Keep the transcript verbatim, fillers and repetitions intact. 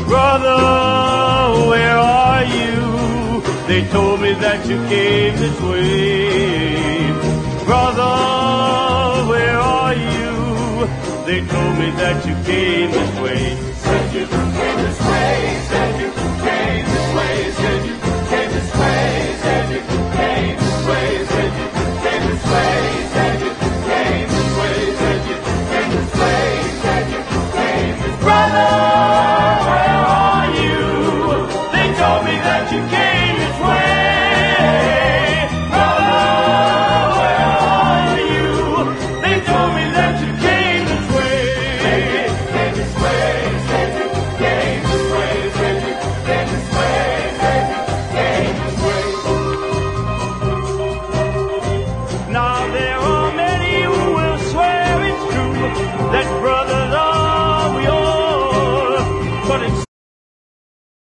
Brother, where are you? They told me that you came this way. Brother, where are you? They told me that you came this way. Said you came